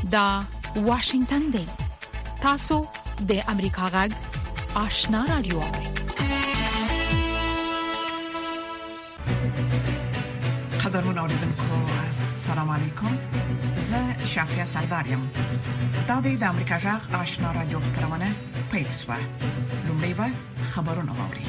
دا واشنگتن دی. تاسو د امریکا غږ آشنا رادیو. قدرمن اوریدونکو السلام علیکم. زه شافیا سردارم. دا د امریکا غږ آشنا رادیو خبرونه پیښه. لومړی به خبرونه واوري.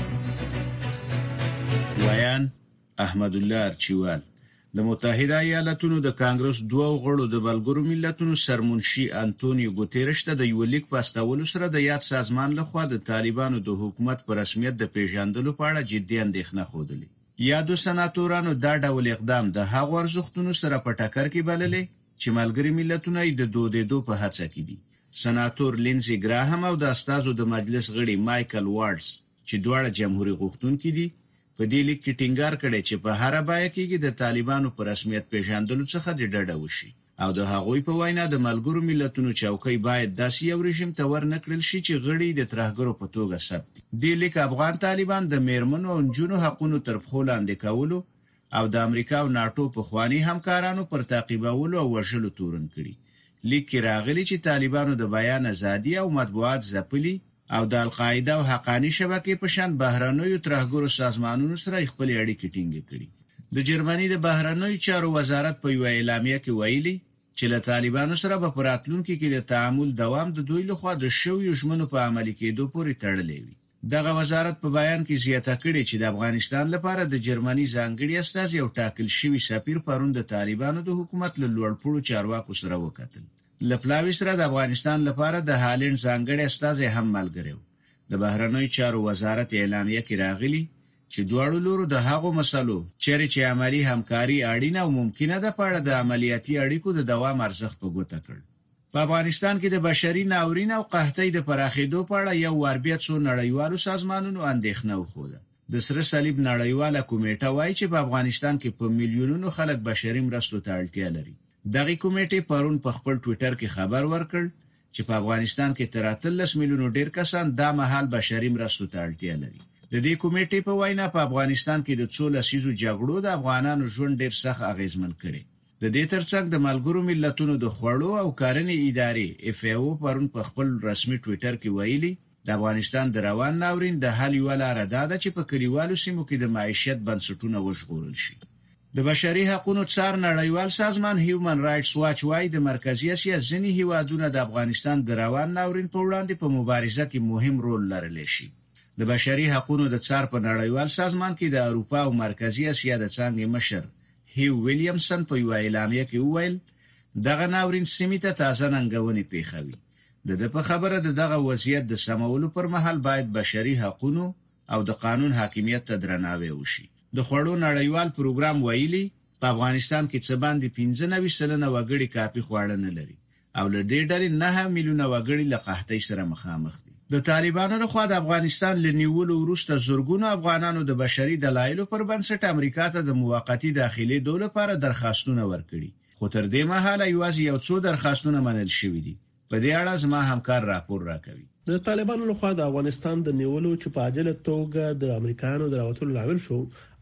ویان احمد الله ارچیوال د متحده ایالاتونو د کانګرس دوه غړو د ملګرو ملتونو سرمنشي انټونیو ګوتيرش ته د یو لیک پاستولو سره د یاد سازمان لخوا د طالبانو د حکومت پر رسمیت د پیژندلو په اړه جدي اندېښنه خوده. یادو سناتورانو دا ډول اقدام د هغو ارزښتونو سره په ټکر کې بللې چې ملګری ملتونه یې د دودېدو په هڅه کې دي. سناتور لینزي ګراهم او د استازو د مجلس غړي مايكل وارډز چې دواړه جمهوریت غوښتونکي دي په دې لیک کې ټینګار کړي چې په هر بای کې د طالبانو پر رسمیت پیژندلو څخه د ډډه وشي او د هغوی په وینا د ملګرو ملتونو چوکۍ باید داسې یو رژیم ته ورنکړل شي چې غړي د ترهګرو په توګه ثبت. دې لیک افغان طالبان د میرمنو او نجونو حقوقو تر پښو لاندې کولو او د امریکا او ناتو په خواني همکارانو پر تعقیبولو او وژلو تورن کړي. لیک کې راغلي چې طالبانو د بیان ازادي او مطبوعات ځپلي او د القاعده او حقانی شبکې په شان بهرنیو ترهګرو سازمانونو سره خپل اړیکې ټینګې کړي. د جرمني د بهرنیو چارو وزارت په یو اعلامیه کې ویلي چې له طالبانو سره په راتلونکي کې د تعامل دوام د دوی لخوا د شویو ژمنو په عملي کېدو پورې تړلی وي. دغه وزارت په بیان کې زیاته کړې چې د افغانستان لپاره د جرمني ځانګړي استازي او ټاکل شوی سفیر پرون د طالبانو د حکومت له لوړپوړو چارواکو سره وکتل. لپلاوی سره د افغانستان لپاره د هالند ځانګړي استازي هم ملګری و. د بهرنیو چارو وزارت اعلامیه کې راغلی چې دواړو لورو د هغو مسلو چې عملی همکاري اړینه او ممکنه ده په اړه د عملیاتي اړیکو د دوام ارزښت په ګوته کړ. په افغانستان کې د بشري ناورین او قحطۍ د پراخېدو په اړه یو واربیا څو نړیوالو سازمانونو اندېښنه وښوده. د سره صلیب نړیواله کمیټه وایي چې په افغانستان کې په میلیونونو خلک بشري مرستو ته اړتیا لري. دغه کمیټه پرون په خپل ټوئیټر کې خبر ورکړ چې په افغانستان کې تر 13 میلیونو ډیر کسان د مهال بشري مرستو ته اړتیا لري. د دې کمیټې په وینا په افغانستان کې د 14 لسیزو جګړو د افغانانو ژوند ډیر سخت اغیزمن کړي. د دې ترڅنګ د ملګرو ملتونو د خوړو او کرنې ادارې FAO پرون په خپل رسمي ټوئیټر کې ویلي د افغانستان د روان ناورین د حل یو لار ده چې په کلیوالو سیمو کې د معیشت بنسټونه وژغورل شي. د بشري حقوقو څار نړیوال سازمان هیومن رائټس واچ وايي د مرکزی اسیا ځینې هیوادونه د افغانستان د روان ناورین په وړاندې په مبارزه کې مهم رول لرلی شي. د بشري حقوقو د څار په نړیوال سازمان کې د اروپا او مرکزی اسیا د څنګه مشر هیو ویلیامسن په یو اعلامیه کې وویل دغه ناورین سیمه ته تازه ننګونې پیښوي. د په خبره دغه وضعیت د سمولو پر مهال باید بشري حقوقو او د قانون حاکمیت ته درناوی وشي. د خوړو نړیوال پروګرام ویلي په افغانستان کې څه باندې 95% وګړي کافي خواړه نه لري او له دې ډلې 9 میلیونه وګړي له قحطۍ سره مخامخ دي. د طالبانو لخوا د افغانستان لنیولو وروسته زورګونو افغانانو د بشري دلایلو پر بنسټ امریکا ته د موقتی داخلي دولت لپاره درخواستونه ورکړي، خو تر دې مهاله یوازې یو څو درخواستونه منل شوي دي. په دې اړه زما همکار راپور راکوي. د طالبانو لخوا د افغانستان د نیولو چې په عاجله توګه د امریکایانو د راوتلو لامل شو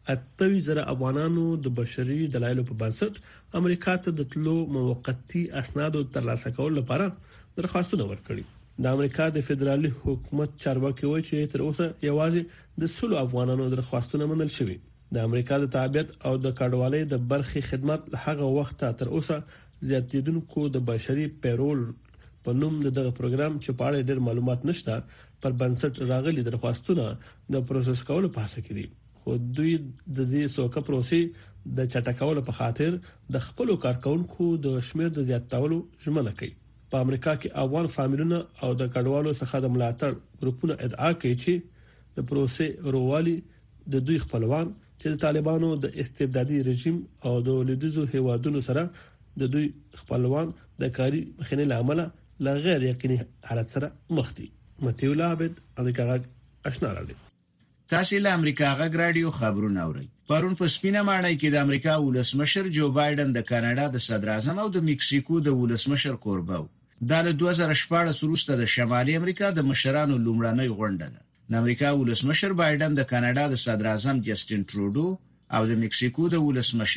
80,000 افغانانو د بشري دلایلو په بنسټ امریکا ته د تلو موقتی اسنادو ترلاسه کول لپاره درخواستونه ورکړي. د امریکا د فدرالي حکومت چارواکي وایي چې تر اوسه یوازې د 100 افغانانو درخواستونه منل شوي. د امریکا د تابعیت او د کډوالۍ د برخې خدمات هغه وخت تر اوسه زیاتیدونکو د بشري پیرول په نوم دغه پروګرام چې په اړه ډېر معلومات نشته پر بنسټ راغلي درخواستونه د پروسس کولو په هڅه کې دي. خو دوی د دې سوکه پروسې د چټکولو په خاطر د خپل کارکونکو د شمیر د زیاتولو ژمنه کوي. په امریکا کې افغان فامیلونه او د کډوالو څخه د ملاتړ ګروپونو ادعا کوي چې د پروسې روالي د دوی خپلوان چې د طالبانو د استبدادي رژیم او د ولدیزو هیوادونو سره د دوی خپلوان د کاری مخنیه لامل لا غیر یقیني حالت سره مخ دي. متیو لابد امریکا غږ آشنا راډیو. تاسو له امریکا غږ راډیو خبرونه اورئ. پرون په سپینه ماڼۍ کې د امریکا ولسمشر جو بایدن د کاناډا د صدر اعظم او د مکسیکو د ولسمشر کورباو د 2014 وروسته د شمالي امریکا د مشرانو لومړنۍ غونډه ده. د امریکا ولسمشر بایدن د کاناډا د صدر اعظم جسټین ټرودو او د مکسیکو د ولسمشر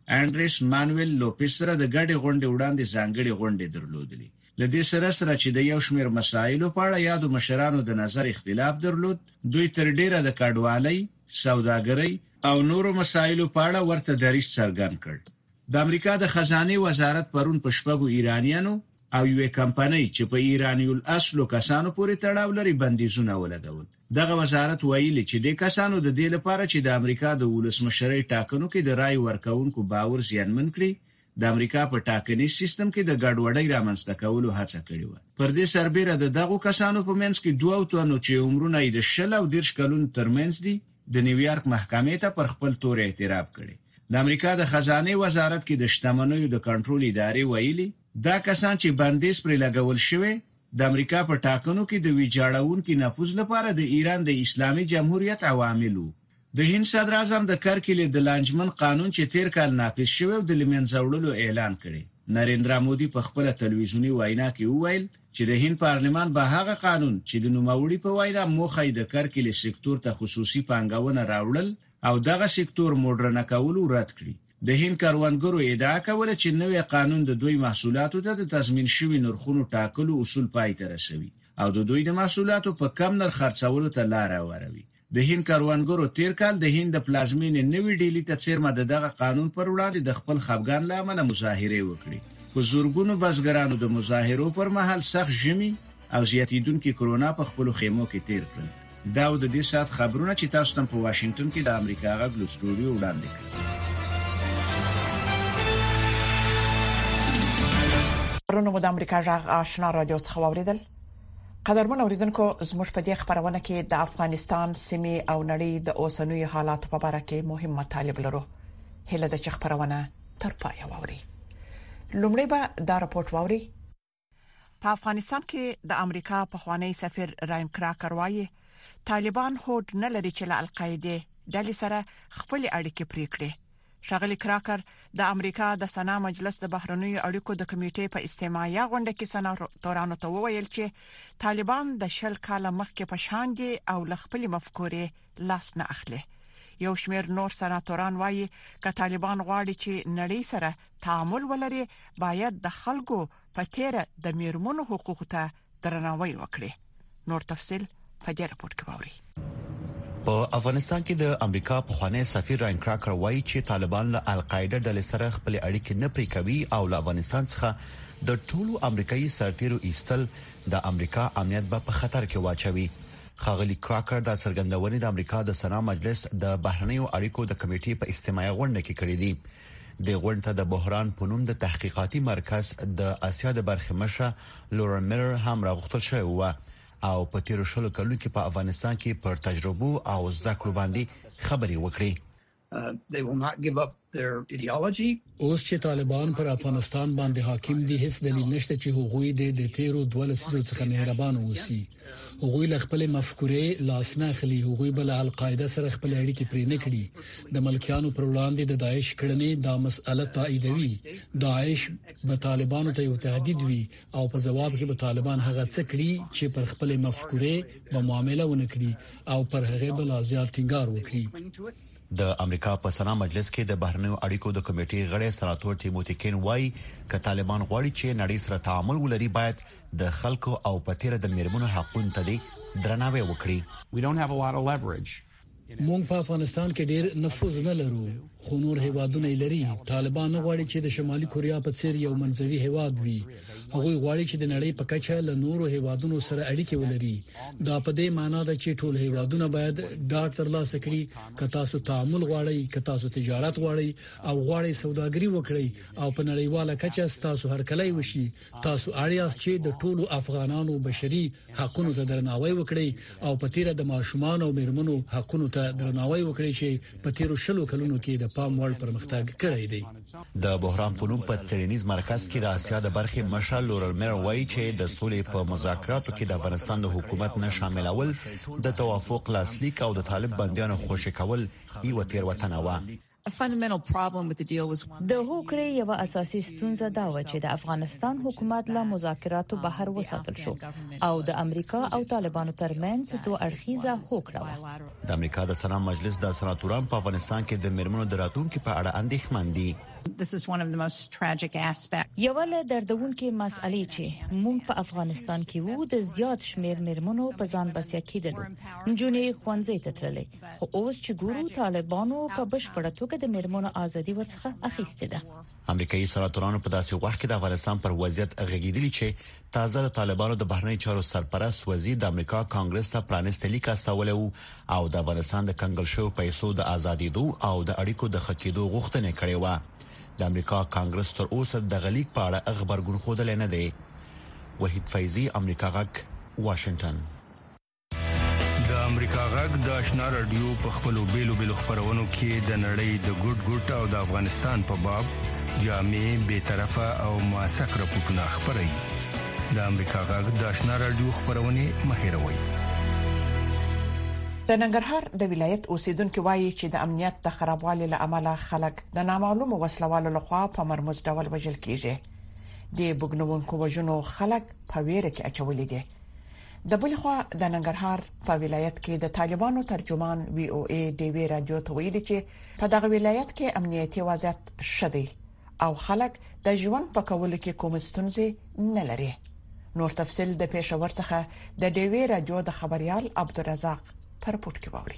انډریس مانویل لوپس سره د ګډې غونډې وړاندې ځانګړي غونډې درلودلې. لدې سره چې د یو شمېر مسایلو په اړه یادو مشرانو د نظر اختلاف درلود، دوی تر ډیره د کډوالۍ، سوداګرۍ او نورو مسایلو په اړه ورته دریځ څرګند کړ. د امریکا د خزانه وزارت پرون په شپږو ایرانیانو او یو کمپنۍ چې په ایرانی الاصل کسانو پورې تړاو لري بندیزونه ولګول. دغه وزارت ویلي چې د کسانو د دې لپاره چې د امریکا د ولسمشرۍ ټاکنو کې د رای ورکونکو باور زیانمن کړي، د امریکا په ټاکنیز سیستم کې د ګډوډۍ رامنځته کولو هڅه کړې و. پر دې سربېره دغه کسانو په منځ کې دوه تنو چې عمرونه یې د 10 او 30 کلونو ترمنځ دي، د نیویارک محکمې ته پر خپل تور اعتراف کړي. د امریکا د خزانه وزارت کې د شتمنیو د کنټرول ادارې ویلي دا کسان چې بندیز پر لګول شوی د امریکا په ټاکنو کې د ویجاړونکو نفوذ لپاره د ایران د اسلامي جمهوریت عواملو. د هند صدر اعظم د کرکیلې د لانجمن قانون چې تیر کال نافذ شوی او د لمنځوړلو اعلان کړي. نریندرا مودي په خپل تلویزیونی وینا کې وویل چې د هند پارلمان به هغه قانون چې د نوموړي په وینا موخه د کرکیلې سکتور ته خصوصي پانګونه راوړل او دغه سکتور موډرن کول رد کړي. د هند کاروانګرو ادعا کوله چې نوې قانون د دوی محصولاتو ته د تضمین شوی نرخونو ټاکلو اصول پای ته رسوي او د دوی د محصولاتو په کم نرخ خرڅولو ته لار هواروي. د هند کاروانګرو تیر کال د هند د پلازمینې نوې ډیلی ته څیرمه دغه قانون پر وړاندې د خپل خفګان لامل مظاهره وکړي. په زورګونو بزګرانو د مظاهرو پر مهال سخت ژمي او زیاتیدونکو کرونا په خپل خیمو کې تیر کړل. دا د دې سات خبرونه چې تاسو ته په واشنگټن کې د امریکا غږ له سټوډیو وړاندې کړل. پرونه مو د امریکا غږ آشنا رادیو څخه واوریدل. قدرمن اوریدونکو، زموږ په دې خبرونه کې د افغانستان سیمې او نړۍ د اوسنوي حالاتو په اړه کې مهم مطالب لرو. هله د خبرونه تر پای واوري. لومړی به دا راپورټ واوري. په افغانستان کې د امریکا پخوانی سفیر راین کراکر وایي طالبان هوډ نه لري چې له القاعده ډلې سره خپل اړیکې پرې کړي. ښاغلي کراکر د امریکا د سنا مجلس د بهرنیو اړیکو د کمیټې په استماعي غونډه کې سناتورانو ته وویل چې طالبان د 10 کال مخکې په شان دي او ل خپل مفکورې لاس نه اخلي. یو شمېر نور سناتوران وایي چې طالبان غواړي چې نړۍ سره تعامل ولري، باید د خلکو په تیر د میرمنو حقوقو ته درناوی وکړي. نور تفصيل په دې راپور کې واوري. په افغانستان کې د امریکا پخوانی سفیر راین کراکر وایي چې طالبان له القاعده ډلې سره خپل اړیکې نه پرې کوي او له افغانستان څخه د ټولو امریکایي سرتیرو ایستل د امریکا امنیت په خطر کې واچوي. ښاغلي کراکر د څرګندونې د امریکا د سنا مجلس د بهرنیو اړیکو د کمیټې په استماعي غونډه کې کړې دي. د غونډې ته د بحران په نوم د تحقیقاتي مرکز د اسیا د برخې مشر لورن میلر هم راغوښتل شوی و او په تیر شلو کلونو کې په افغانستان کې پر تجربه او زده کړو باندې خبري وکړي. اوس چې طالبان پر افغانستان باندې حاکم دي، هیڅ دلیل نشته چې هغوی د تیرو 12 څخه مهربان اوسي. هغوی له خپل مفکورې لاس نه اخلي. هغوی بل القاعده سره خپل اړیکې پرې نه کړي. د ملکیانو پر وړاندې د داعش کړنې دا مسأله تاییدوي. داعش به طالبانو ته یو تهدید وي او په جواب کې به طالبان هغه څه کړي چې پر خپل مفکورې به معامله ونه کړي او پر هغه بل زیات ټینګار وکړي. د امریکا په سنا مجلس کې د بهرنیو اړیکو د کمیټې غړی سناتور ټیموتی کین وایي چې طالبان غواړي چې نړۍ سره تعامل ولري، باید د خلکو او پتیره د میرمنو حقوقو ته درناوی وکړي. مونږ په افغانستان کې ډېر نفوذ نه لرو، خو نور هیوادونه لري. طالبان غواړي چې د شمالي کوریا په څیر یو منځوي هیواد وي. هغوی غواړي چې د نړۍ په کچه له نورو هیوادونو سره اړیکې ولري. دا په دې معنی ده چې ټول هیوادونه باید ډاډ ترلاسه کړي. که تاسو تعامل غواړئ، که تاسو تجارت غواړئ او غواړئ سوداګري وکړئ او په نړیواله کچه تاسو هرکلی وشي، تاسو اړ یاست چې د ټولو افغانانو بشري حقوقو ته درناوی وکړئ او په تیر د ماشومان او میرمنو حقوقو ته درناوی وکړي چې په تیر شلو کلونو کې د پام وړ پرمختګ کړی دی. د بحران په نوم په څېړنیز مرکز کې د اسیا د برخې مشر لورن میلر وایي چې د سولې په مذاکراتو کې د افغانستان د حکومت نه شاملول د توافق لاسلیک او د طالب بندیانو خوشی کول یو تیروتنه و. د هوکړې یو اساسي ستونزه دا و چې د افغانستان حکومت له مذاکراتو بهر وساتل شو او د امریکا او طالبانو ترمنځ دوه اړخیزه هوکړه و. د امریکا د سنا مجلس د سناتورانو په افغانستان کې د میرمنو د راتلونکو په اړه اندېښمن دي. یو له دردونکو مسالې چې موږ په افغانستان کې وو د زیات شمیر مرمنو په ځان بسیا کېدل. جنې خوانځي ته تللې خو اوس چې ګورو طالبانو په بشپړه توګه د مرمنو ازادي ورڅخه اخیسته ده. امریکایي سناتورانو په داسې وخت کې د افغانستان پر وضعیت غږیدلی چې تازه د طالبانو د بهرنی چارو سرپرست وزیر د امریکا کانګرس ته پرانیستي لیک استولو او د افغانستان د کنګل شو پیسو د ازادي دو او د اړیکو د خکېدو غوښتنه کړې و. د امریکا کانګرس تر اوسه د غلیک په اړه خبرګون خوده نه دی. وحید فیضی، امریکا غک، واشنگټن. د امریکا غک د آشنا رادیو په خپلو بیلو خبرونو کې د نړۍ د ګډ او د افغانستان په باب جامع، بی‌طرفه او موثق راپورټونه خبري. د امریکا غک د آشنا رادیو خبرونه مهیروي. د ننګرهار د ولایت اوسیدونکو وایي چې د امنیت د خرابوالي له امله خلک د نامعلومو وسلوالو لخوا په مرموز ډول وژل کیږي. د بګنونکو وژنو خلک په ویره کې اچولې دي. د بلخوا د ننګرهار په ولایت کې د طالبانو ترجمان وی او ای ډي وی رادیو ته ویلي چې په دغه ولایت کې امنیتي وضعیت شدي او خلک د ژوند په کولو کې کوم ستونزې نه لري. نور تفصيل د پېښور څخه د ډي وی رادیو د خبريال عبدالرزاق پر پورت کې ووري.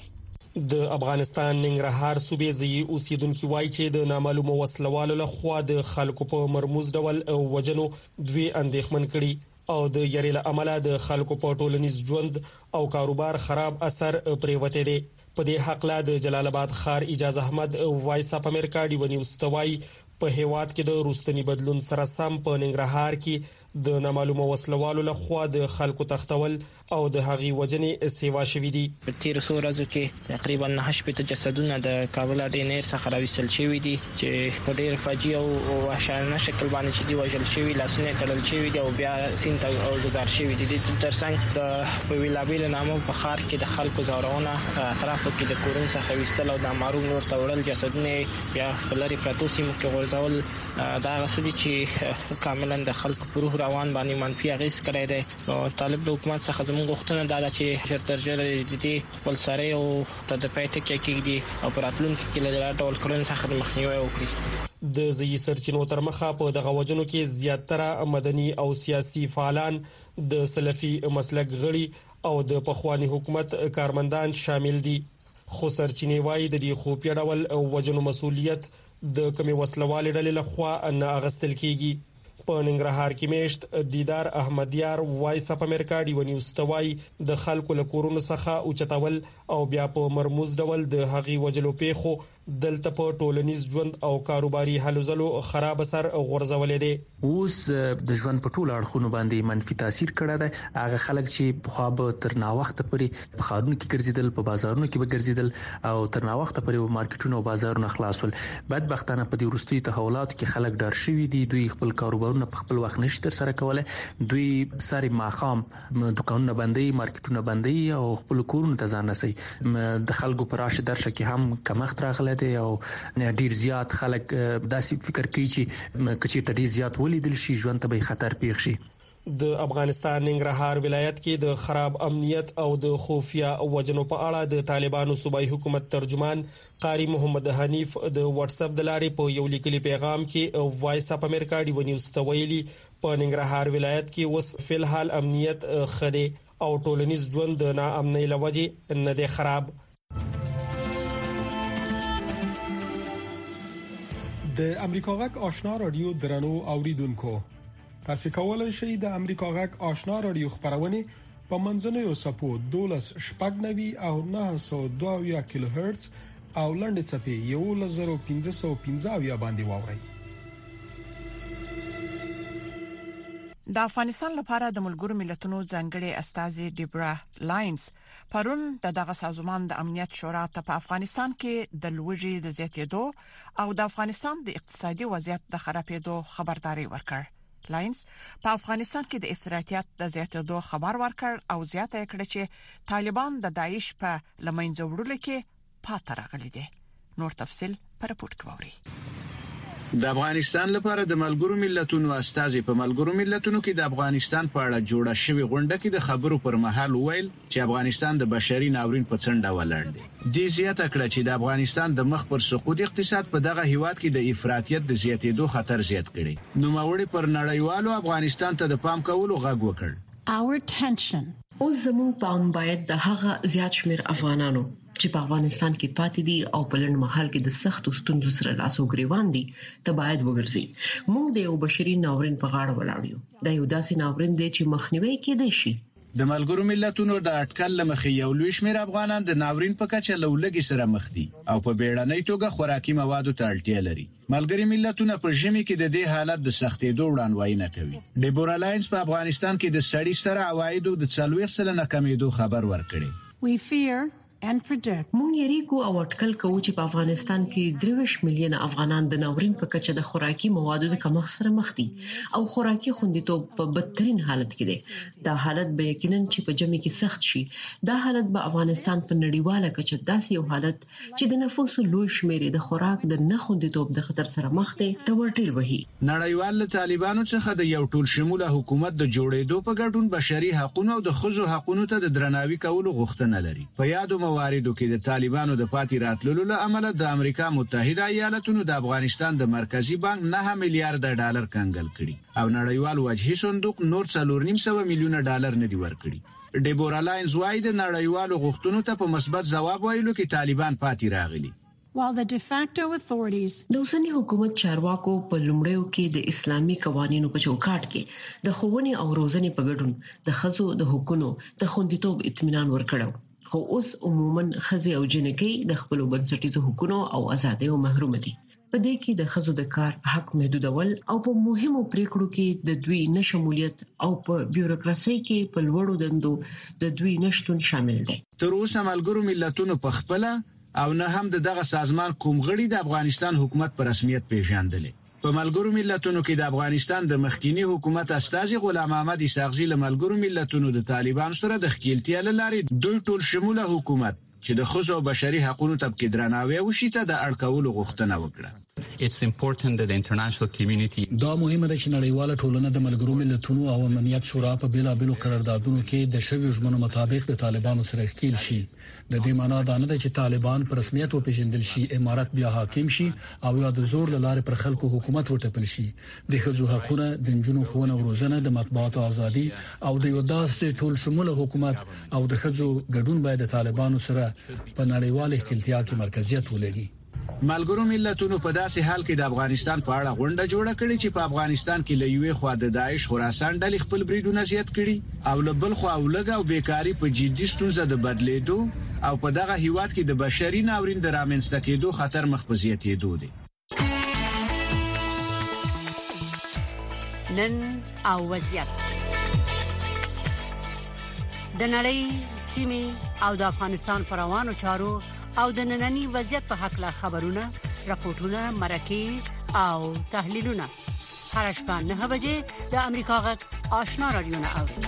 د افغانستان ننګرهار صوبې ځای اوسیدونکو وایي چې د نامعلومو وسلوالو له خوا د خلکو په مرموز ډول وجنو دوی اندېښمن کړي او د یری له امله د خلکو په ټولنیز ژوند او کاروبار خراب اثر پریوته دي. په دې حق لا د جلال آباد خار اجازه احمد وایس اپ امریکا دی ونیوز توای په هیواد کې د روستنی بدلون سره سم په ننګرهار کې د نامعلومو وسلوالو له خوا د خلکو تختول او د هغي وجنې سیوا شوې دي. په تیر څو ورځو کې تقریبا 8 جسدونه د کابل ډینر څخه راوستل شوې دي چې په ډېر فاجعه او وحشیانه شکل باندې چې دی وژل شوی، لاسونه تړل شوی دي او بیا سینټ او گزار شوی دي. د ترڅنګ د ویلابیل نامو په خار کې د خلکو زورونه اطرافو کې د کورن څخه وستل او د مارو نور تورل جسدونه بیا بلری پراتو سیمو کې ورزول دا غسدي چې کاملا د خلکو پر روان باندې منفي اغیز کړی دی. طالب د حکومت څخه زموږ غوښتنه ده چې شرطرجره دي خپل سره او تدفعات کېږي او پراتلونکو کې له ډول کړن څخه مخنیوي وکړي. د ځای سرچینو تر مخه په دغه وجنو کې زیاتره مدني او سیاسي فعالان، د سلفي مسلک غړي او د پخوانی حکومت کارمندان شامل دي. خو سرچینې وايي د دې خوپی ډول وجنو مسولیت د کمی وسلوال ډلې لخوا نه اغستل کیږي. په ننګرهار کې میشت دیدار احمدیار وایس اپ امریکا دی ونیوز توای د خلکو له کورونو څخه اوچتول او بیا په مرموز ډول د هغي وجلو پیخو دلته په ټولنیز ژوند او کاروباري حالو زلو خراب اثر غورځولې دي. اوس د ژوند په ټولو اړخونو باندې منفي تاثیر کړی دی. هغه خلک چې په خوا به تر نا وخت پورې په خارونو کې ګرځیدل، په بازارونو کې به ګرځیدل او تر نا وخت پورې په مارکیټونو او بازارونو خلاصول. بدبختانه په دې وروستي تحولاتو کې خلک ډار شوي دي. دوی خپل کاروبارونه په خپل وخت نشي تر سره کولای. دوی ساري ماخام دکانونه بندي، مارکیټونه بندي او خپل کورونه ته ځان نسي. د خلکو پر راشه درشه کې هم کمښت راغلی دی او ډیر زیات خلک داسې فکر کوي چې کچې ډیر زیات ولیدل شي ژوند ته به خطر پیښ شي. د افغانستان ننګرهار ولایت کې د خراب امنیت او د خفیا وجنو په اړه د طالبانو صوبایي حکومت ترجمان قاری محمد حنیف د واتس اپ د لارې په یو لیکلي پیغام کې وایس اپ امریکا دی ونیوز تویلی په ننګرهار ولایت کې وس فلحال امنیت خدي او ټولنیز ژوند د ناامنۍ لوجې نه دی خراب. د امریکا غک آشنا رادیو درنو اوریدونکو، تاسو کولای شئ د امریکا غک آشنا رادیو خبرونه په منځنوي سپو 12 شپږنوي او 902 کیلو هرتز او لنډ چپی 1515 باندې واورئ. د افغانستان لپاره د ملګرو ملتونو ځانګړي استازي ډیبرا لاینز پرون دغه سازمان د امنیت شورا ته په افغانستان کې د لوږې د زیاتېدو او د افغانستان د اقتصادي وضعیت د خرابېدو خبرداري ورکړ. لاینز په افغانستان کې د افراطیت د زیاتېدو خبر ورکړ او زیاته کړه چې طالبان د داعش په لمنځه وړلو کې پاتې راغلي دي. نور تفصيل پر راپورټ کوي. د افغانستان لپاره د ملګرو ملتونو استازي په ملګرو ملتونو کې د افغانستان په اړه جوړه شوې غونډه کې د خبرو پر مهال ویل چې افغانستان د بشري ناورین په څنډه ولاړ دی. د زیاته کړه چې د افغانستان د مخ پر سقوط اقتصاد په دغه هیواد کې د افراطیت د زیاتېدو خطر زیات کړي. نو موري پر نړیوالو افغانستان ته د پام کولو غږ وکړ. Our attention اوس زموږ پام باید د هغه زیات شمیر افغانانو چې په افغانستان کې پاتې دي او په لړ محل کې د سختو ستونزو سره لاس او ګریوان دي ته باید وګرځي. موږ د یو بشري ناورین په غاړه ولاړ یو. دا یو داسې ناورین دی چې مخنیوي کېدای شي. د ملګرو ملتونو د اټکل لمخې یو لوی شمیر افغانان د ناورین په کچه لولګي سره مخ دي او په بیړنۍ توګه خوراکي موادو ته اړتیا لري. ملګری ملتونه په ژمي کې د دې حالت د سختېدو وړاندوینه کوي. ډیبورا لاینز په افغانستان کې د سړي سره عوایدو د 40% کمیدو خبر ورکړي. We fear and predict. مونږ یریکو او اټکل کوو چې په افغانستان کې 23 میلیونه افغانان د ناورین په کچه د خوراکي موادو د کمښت سره مخ دي او خوراکي خوندیتوب په بدترین حالت کې دی. دا حالت به یقینا چې په جمع کې سخت شي. دا حالت به افغانستان په نړیواله کچه داسې یو حالت چې د نفوسو لوی شمیر د خوراک د نه خوندیتوب د خطر سره مخ دی ته ورټیل وهي. نړیوال طالبانو څخه د یو ټول شموله حکومت د جوړېدو په ګډون بشري حقوقو او د ښځو حقوقو ته د درناوي کولو غوښتنه لري. په یادو مواردو کې د طالبانو د پاتې راتللو له امله د امریکا متحده ایالاتونو د افغانستان د مرکزی بانک 9 میلیارډ ډالر کنګل کړي او نړیوال وجهي صندوق نور 4.9 میلیونه ډالر نه دی ورکړي. ډیبورا لاینز وايي د نړیوالو غوښتنو ته په مثبت ځواب ویلو کې طالبان پاتې راغلي. While the de facto authorities د اوسنی حکومت چارواکو په لومړیو کې د اسلامي قوانینو په چوکاټ کې د ښوونې او روزنې په ګډون د ښځو د حقوقو د خوندیتوب اطمینان ورکړو. خو اوس عموما ښځې او جنکۍ د خپل بنسټیزو حقوقو او ازادیو محروم دي. په دې کې د ښځو د کار حق محدودول او په مهمو پریکړو کې د دوی نشمولیت او په بیوروکراسي کې په لوړو دندو د دوی نشټون شامل دي. تر اوسه ملګرو ملتونو په خپل او نه هم دغه سازمان کوم غړي د افغانستان حکومت په رسمیت پیژندل. په ملګرو ملتونو کې د افغانستان د مخکینی حکومت استازي غلام احمد اسحاقزي له ملګرو ملتونو د طالبان سره د خپلتیا لارې دوی ټول شموله حکومت چې د ښځو او بشري حقوقو ته کې درناوی وشي ته د اړکولو غوښتنه وکړه. It's important that the international community دا مهمه ده چې نړیواله ټولنه د ملګرو ملتونو او امنیت شورا په بیلابېلو قراردادونو کې د شویو ژمنو مطابق د طالبانو سره ښکیل شي. د دې معنی دا نه ده چې طالبان په رسمیت وپیژندل شي، امارت بیا حاکم شي او یا د زور لاره پر خلکو حکومت وټاکل شي. د ښځو حقوقو، د جنونو ښوونه او روزنه، د مطبوعاتو ازادي او د یو داسې ټول شموله حکومت او د ښځو ګډون باید د طالبانو سره په نړیواله خپلتیا کې مرکزیت ولري. ملګرو ملتونو په داسې حال کې د افغانستان په اړه غونډه جوړه کړې چې په افغانستان کې له یوې خوا د داعش خراسان ډلې خپل بریدونه زیات کړي او له بل خوا ولګ او بیکاری په جدي ستونزه د بدلیدو او په دغه هیواد کې د بشري ناورین د رامنځته کېدو خطر مخ په زیاتېدو دی. نن او وضعیت د نړۍ سیمې او د افغانستان پر روانو چارو او د نننی وضعیت په حق لا خبرونه، راپورټونه، مرکې او تحلیلونه هر شپه 9 بجې د امریکا غږ آشنا رادیو نه اوري.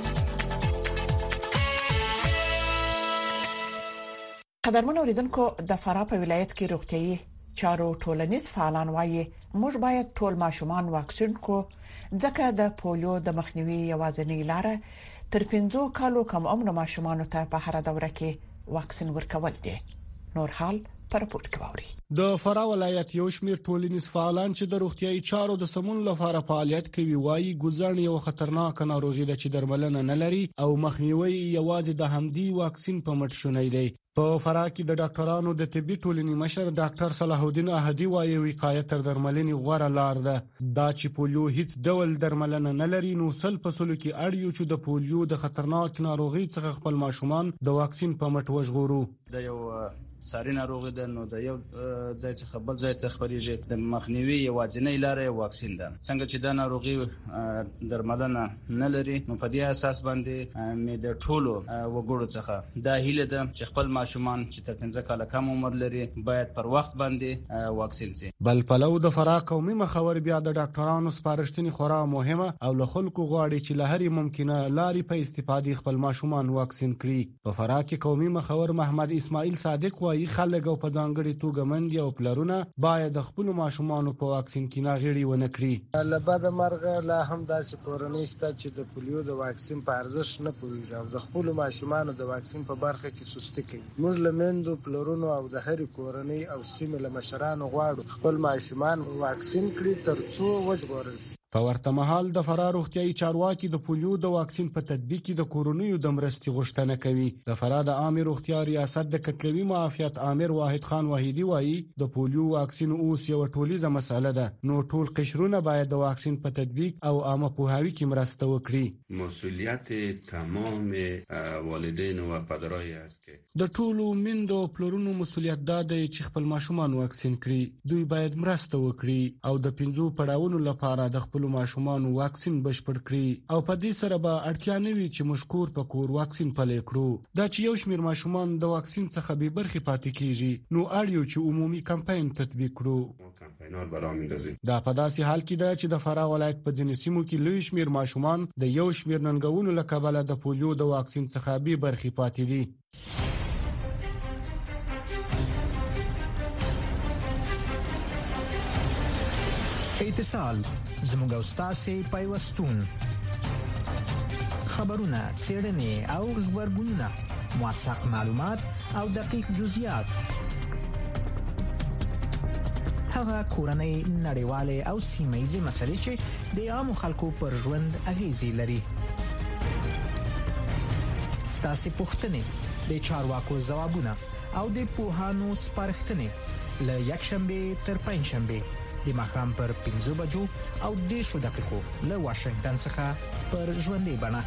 قدرمن اوریدونکو، د فراه په ولایت کې روغتيایي چارو ټولنیز فعالان وایي موږ باید ټول ماشومان واکسین کو ځکه د پولیو د مخنیوي یوازینی لاره تر 15 کالو کم عمر ماشومان ته په هر دوره کې واکسین ورکول دي. نور حال پر راپورټ کوي. د فراه ولایت یو شمېر ټولنیز فعالان چې د روغتيایي چارو د سمون لپاره فعالیت کوي وایي ګوزن یو خطرناک ناروغي ده چې درملنه نه لري او مخنیوي یوازې د همدی واکسین په مټ شونی دی. په فراه کې د ډاکټرانو د طبي ټولنې مشر ډاکټر صلاح الدین احدی وایي وقایه تر درملنې غوره لار ده. دا چې پولیو هیڅ ډول درملنه نه لري نو سل فصلو کې اړیو چې د پولیو د خطرناک ناروغي څخه خپل ماشومان د واکسین په مټ وژغورو. د یو ساري ناروغي ده نو د یو ځای څخه بل ځای ته خپريږي. د مخنیوي یوازینی لاره واکسین ده. څنګه چې دا ناروغي درملنه نه لري نو په دې اساس باندې مې د ټولو وګړو څخه دا هیله ده چې خپل ماشومان چې تر 15 کال کم عمر لري باید پر وخت باندې واکسین شي. بل پلو د فراه قومي مخاور بیا د ډاکټرانو سپارښتنې خورا مهمه او له خلکو غواړي چې له هرې ممکنه لارې په استفادې خپل ماشومان واکسین کړي. په فراه کې قومي مخاور محمد اسماعیل صادق وايي خلک او په ځانګړي توګه مندي او پلرونه باید خپل ماشومان په واکسین کې ناغړي ونه کړي. لبد مرغه لا هم داسې کورنۍ سته چې د پولیو د واکسین په ارزښت نه پوهیږي او د خپل ماشومان د واکسین په برخه کې سستی کوي. موږ لمندو پلرونو او د هرې کورنۍ او سیمې له مشرانو غواړو خپل ماشومان واکسین کړي ترڅو وژغورل شي. په ورته مهال د فراه روغتیايي چارواکي د پولیو د واکسین په تطبیق کې د کورونیو د مرستې غوښتنه کوي. د فراه د عامه روغتیا ریاست د کتلوي معافیت امیر واحد خان واحدی وایي د پولیو واکسین اوس یو ټولیزه مسله ده، نو ټول قشرونه باید د واکسین په تطبیق او عامه پوهاوي کې مرسته وکړي. مسئولیت تمام والدین و پدرای است که د ټولو میندو پلرونو مسئولیت دا دی چې خپل ماشومان واکسین کړي. دوی باید مرسته وکړي او د 5 پړاوونو لپاره د خپل ماشومان واکسین بشپړ کړي او په دې سره به اړتیا نه وي چې مشکور په کور واکسین پلي کړو. دا چې یو شمېر ماشومان د واکسین څخه به برخې پاتې کیږي، نو اړیو چې عمومي کمپاین تطبیق کړو. دا په داسې حال کې ده چې د فراه ولایت په ځینې سیمو کې لوی شمېر ماشومان د یو شمېر ننګونو له کبله د پولیو د واکسین څخه به برخې پاتې دي. اتصال زموږ او تاسو پیوستون خبرونه څېړنې او خبرګونونه موثق معلومات او دقیق جزئیات هغه کورنۍ نړیواله او سیمه‌یزه مسلې چې د عامو خلکو پر ژوند اغیزې لري. ستاسو پوښتنې د چارواکو ځوابونه او د پوهانو سپارښتنې له یکشنبه تر پنځشنبه د ماښام پر 5 بجو او 10 دقیقو له واشنگټن څخه پر ژوندۍ بڼه.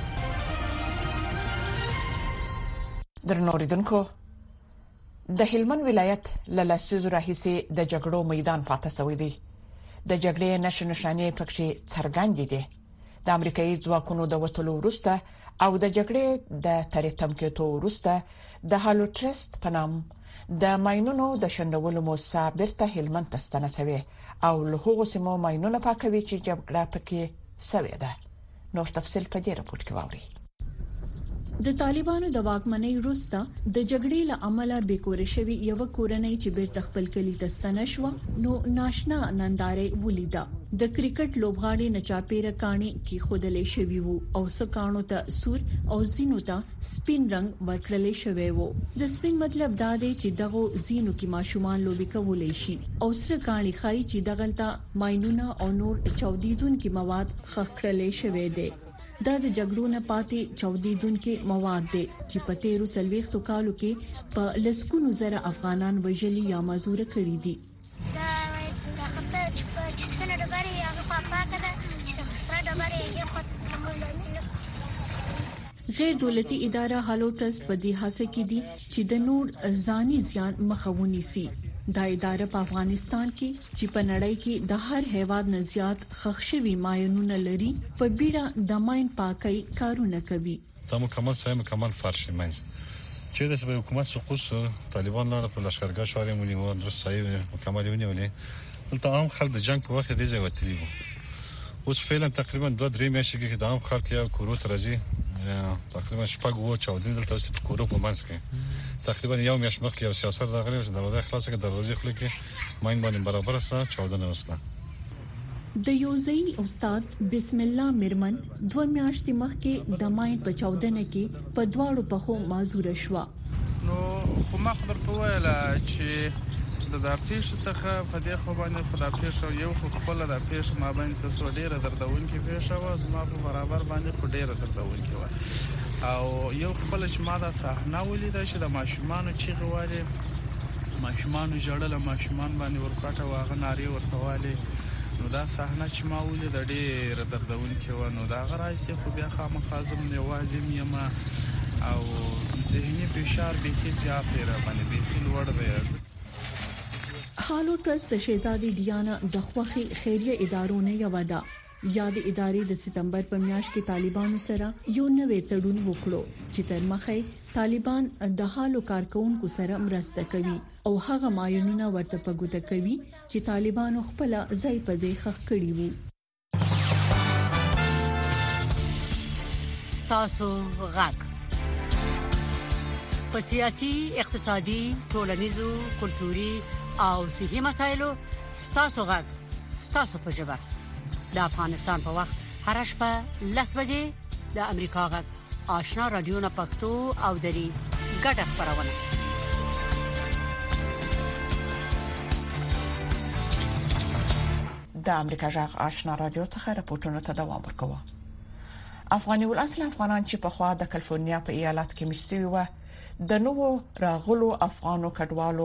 درنو اوریدونکو، د هلمند ولایت له لسیزو راهیسې د جګړو میدان پاتې شوی دی. د جګړې نشانې پکې څرګند دي. د امریکایي ځواکونو د وټلو وروسته او د جګړې د تریتم کېدو وروسته د هالو ټرست په نام د ماینونو د شندولو موسسه بیرته هلمند ته ستنه شوې او له هغو سیمو ماینونه پاکوي چې جګړه پکې شوې ده. نور تفصیل په دې راپور کې واورئ. د طالبانو د واکمنۍ وروسته د جګړې له امله بیکور شوی یو کورنۍ چې بیرته خپل کلی ته ستنه شو نو ناشنا نندارې ولیدا. د کرکټ لوبغاړي نچاپیره کانی کې خودلې شوی وو او سکانو ته سور او زینو ته سپین رنگ ورکړل شوی وو. د سپین مطلب دا دی چې دغه زینو کې ماشومان لوبي کولای شي او سره کانی خای چې دغلطه ماینونه او نور چاودیدونکو مواد خخړلې شوی دی. دا د جګړو نه پاتې چاودیدونکو مواد دي چې په تیرو سلويختو کالو کې په لسکونو زره افغانان وژلي یا مزور کړي دي. دا خبره چې په چستنه ډبرې هغه په پاکه ده چې خسره ډبرې یې خو غیر دولتي اداره هالو ټرست په دې هڅه کې دي چې د نور ځاني زیان مخاوني سي. دا اداره په افغانستان کې چې په نړۍ کې د هر هیواد نه زیات خښوي ماینونه لري په بیړه د ماین پاکي کارونه کوي. دا مکمل سای مکمل فرشي ماین چې د حکومت سقوط طالبان لاره په لشکرګاه شارې مونږ و درس سای مکمل ونیولې. دلته عام خلک د جنگ په وخت د ځای وتلی وو. اوس فعلا تقریبا 2-3 میاشتې کې د عام خلک یو کورو ترځي تقریبا شپږ وو چاودین دلته اوس په کورو په منځ کې تقریبا یو میاشت مخکې یو سیاست راغلی چې دروازه خلاصه کړه دروازه خپل کې ماین باندې برابر سره چاودنه وسله. د یوزي استاد بسم الله مرمن 2 میاشتې مخکې د ماین په چاودنه کې په دواړو پخو معذور شو. نو خو ما خبر کوله چې د پیښ څخه په دې خو باندې خدا پیښ یو خپل د پیښ ما باندې تاسو ډیره دردون کې پیښ واز ما په برابر باندې خو ډیره دردون کې و او یو خپل چې ما دا صحنه ولیده چې د ماشومان چې غواړي ماشومان جوړل ماشومان باندې ورکاټه واغ ناری ورتواله نو دا صحنه چې ما ولیده ډیره دردون کې و نو دا غراځي خو بیا خامخازم نه وازم یما او ذهني فشار به هیڅ زیات باندې به لوړ دی. هالو ټرست د شهزادي ډیانا د خوخي خیریه ادارو نه یو ده. یاد ادارې د سپتمبر په میاشت کې طالبانو سره یو نوې تړون وکړو چې تر مخه طالبان د هالو کارکونکو سره مرسته کوي او هغه ماینونه ورته پګوته کوي چې طالبانو خپل ځای په ځای خخ کړی وو. ستاسو غږ په سیاسي، اقتصادي، ټولنیزو، کلتوري او صحي مسایلو ستاسو غږ ستاسو په ژبه د افغانستان په وخت هر شپه 10 بجې د امریکا غږ آشنا رادیو نه پښتو او دري ګډه خبرونه د امریکا غږ آشنا رادیو څخه راپورټونه ته دوام ورکوي. افغاني ولسمه افغانان چې په خوا د کالیفورنیا په ایالت کې مشسي و د نوو راغلو افغانو کډوالو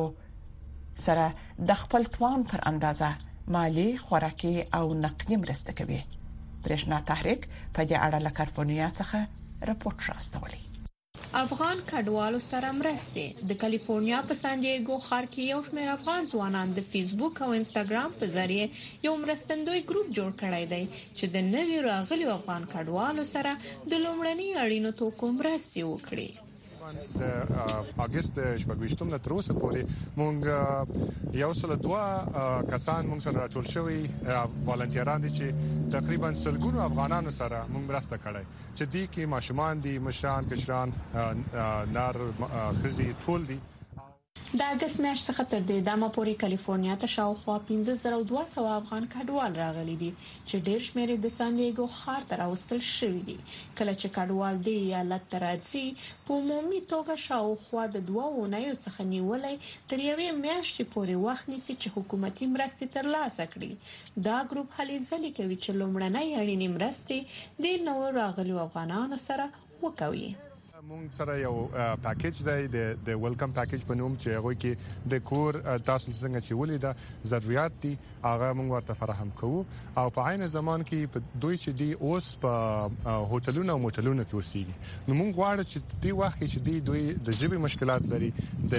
سره د خپل توان پر اندازه مالی، خوراکي او نقدي مرسته کوي. برېښنا تحریک په دې اړه له کالیفورنیا څخه راپورټ راستولی. افغان کډوالو سره مرسته د کالیفورنیا په سان دیګو ښار کې یو شمېر افغان ځوانان د فیسبوک او انستګرام په ذریعه یو مرستندوی ګروپ جوړ کړی دی چې د نوي راغلي افغان کډوالو سره د لومړني اړینو توکو مرسته وکړي. د اگست شپږویشتم تر اوسه پورې مونږ یو سل دوه کسان مونږ سره راټول شوي والنټیران دي چې تقریبا سلګونو افغانانو سره مونږ مرسته کړې چې دي کې ماشومان دي، مشران، کشران، نار، خزي ټول دي. د اگست میاشتې څخه تر دې دمه پورې کالیفورنیا ته شاوخوا 15200 افغان کډوال راغلي دي چې ډېر شمېر د سان دیګو ښار ته راوستل شوی دي. کله چې کډوال دی ایالت ته راځي په عمومي توګه شاوخوا د 2 اونیو څخه نیولې تر یوې میاشتې پورې وخت نیسي چې حکومتي مرستې ترلاسه کړي. دا ګروپ هلې ځلې کوي چې لومړنۍ اړینې مرستې د نوو راغلو افغانانو سره وکوي. مونږ سره یو پاکیج دی د ویلکم پاکیج په نوم چې هغه کې د کور تاسو څنګه چې ولیدا ضرورت دي هغه مونږ ورته فراهم کوو او په عین زمان کې په دوی چې دی اوس په هوټلونو او موټلونو کې اوسېږي. نو مونږ غواړو چې دی وخت چې دوی د ژبې مشکلات لري، د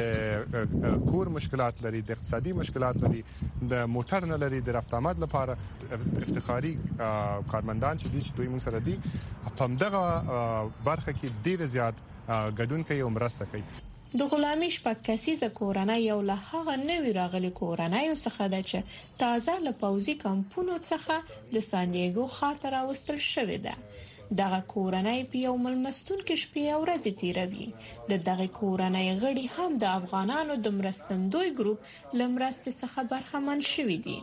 کور مشکلات لري، د اقتصادي مشکلات لري، د موټر نه لري، د رفت آمد لپاره افتخاري کارمندان چې دوی مونږ سره دي په دغه برخه کې ډیر زیات ګډون کوي او مرسته کوي. د غلامي شپږ کسیزه کورنۍ یو له هغه نوي راغلي کورنۍ څخه ده چې تازه له پوځي کمپونو څخه د سان دیګو ښار ته راوستل شوې ده. دغه کورنۍ په یو ملمستون کې شپې او ورځې تیروي. دغه کورنۍ غړي هم د افغانانو د مرستندوی ګروپ لمرستې څخه برخمن شوي دي.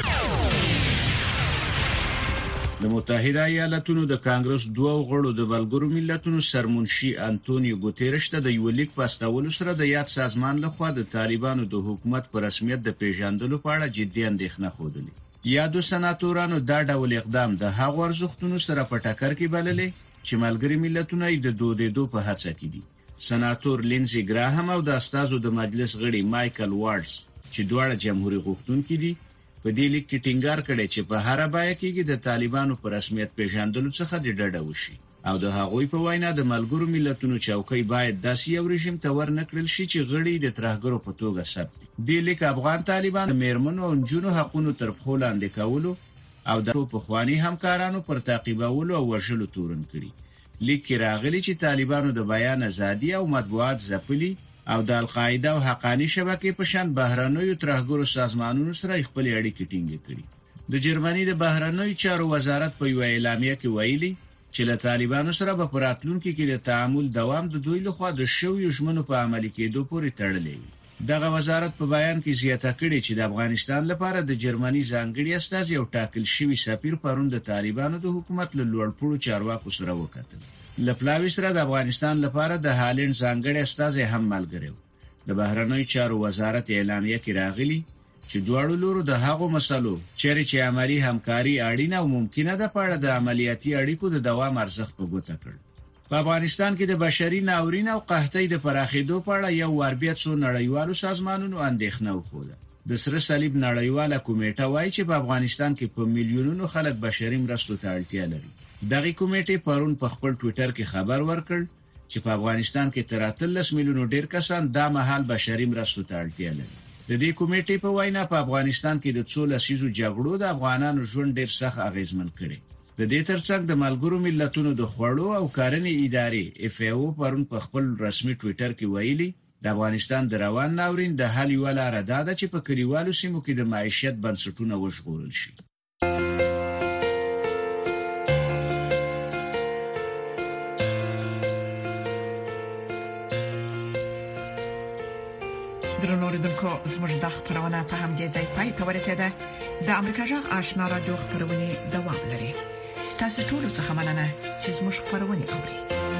د متحده ایالاتونو د کانګرس دوه غړو د ملګرو ملتونو سرمنشي انټونیو ګوتيرش ته د یو لیک پاستولو سره د یاد سازمان لخوا د طالبانو د حکومت پر رسمیت د پیژندلو په اړه جدي اندېښنه خوده. یادو سناتورانو دا ډول اقدام د هغو ارزښتونو سره په ټکر کې بللې چې ملګري ملتونه یې د دودېدو په هڅه کې دي. سناتور لینزي ګراهم او د استازو د مجلس غړي مايكل وارډز چې دواړه جمهوریت غوښتونکي دي په دې لیک کې ټینګار کړي چې په هر بای کې د طالبانو پر رسمیت پیژندلو څخه د ډډه وشي او د هغوی په وینا د ملګرو ملتونو چوکۍ باید داسې یو رژیم ته ورنکړل شي چې غړي د ترهګرو په توګه ثبت. دې لیک افغان طالبان میرمنو او جنونو حقوقو تر پخو لاندې کولو او د پخوانی همکارانو پر تعقیبولو او وژلو تورن کړي. لیک کې راغلي چې طالبانو د بیان ازادي او مطبوعات ځپلي او د القاعده او حقانی شبکې په شان بهرنیو ترهګرو سازمانونو سره خپل اړیکې ټینګې کړي. د جرمني د بهرنیو چارو وزارت په یو اعلامیه کې ویلي چې له طالبانو سره په راتلونکي کې د تعامل دوام د دوی لخوا د شویو ژمنو په عملي کېدو پورې تړلی وي. دغه وزارت په بیان کې زیاته کړې چې د افغانستان لپاره د جرمني ځانګړي استازي او ټاکل شوی سفیر پرون د طالبانو د حکومت له لوړپوړو چارواکو سره وکتل. لپلاوی سره د افغانستان لپاره د هالند ځانګړي استازي هم ملګری و. د بهرنیو چارو وزارت اعلامیه کې راغلی چې دواړو لورو د هغو مسلو چې عملی همکاري اړینه او ممکنه ده په اړه د عملیاتي اړیکو د دوام ارزښت په ګوته کړ. په افغانستان کې د بشري ناورین او قحطۍ د پراخېدو په اړه یو واربیت څو نړیوالو سازمانونو اندېښنه وښوده. د سره صلیب نړیواله کمیټه وایي چې په افغانستان کې په میلیونونو خلک بشري مرستو ته اړتیا لري. دغه کمیټه پرون په خپل ټوئیټر کې خبر ورکړ چې په افغانستان کې تر 13 میلیونو ډیر کسان د مهال بشري مرستو ته اړتیا لري. د دې کمیټې په وینا په افغانستان کې د 14 جګړو د افغانانو ژوند ډیر سخت اغیزمن کړي. د دې ترڅنګ د ملګرو ملتونو د خوړو او کرنې ادارې FAO پرون په خپل رسمي ټوئیټر کې ویلي د افغانستان د روان ناورین د حل یو لار ده چې په کلیوالو سیمو کې د معیشت بنسټونه وژغورل شي. درنو اوریدونکو زموږ د خبرونه په همدې ځای پای ته ورسیده. د امریکا جغ آشنا رادیو خبرونه دوام لري. ستاسو ټول څه مننه چې زموږ خبرونه اوري.